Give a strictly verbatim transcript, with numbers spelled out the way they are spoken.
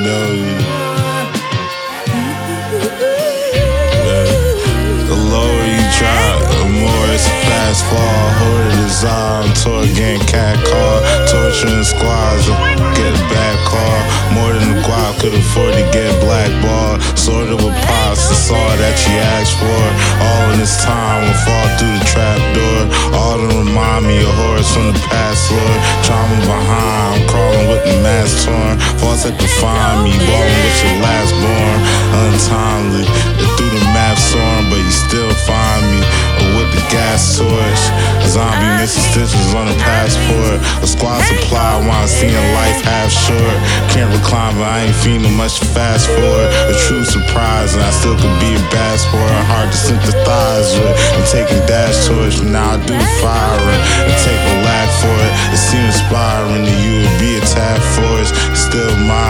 know you. The lower you drop, the more it's a fast fall. Hoarded desire, I'm tour getting cat call. Torturing squads, get a bad call. More than the guap could afford to get blackballed. Sort of a pops, that's all that you asked for. All in this time will fall through the trap door. All to remind me of horrors from the past, Lord. Trauma behind, I'm crawling with the mask torn. False that define me, balling with your last born. Untimely, through the map soaring, but you still find me. Or with the gas torch, a zombie missing stitches on a passport. A squad supply while I'm seeing life half short. Can't recline, but I ain't feeling much to fast forward. A true surprise, and I still could be a bad sport. Hard to sympathize with. I'm taking dash torch, but now I do the firing and take a lack for it. It seems inspiring that you would be a tad force. Still my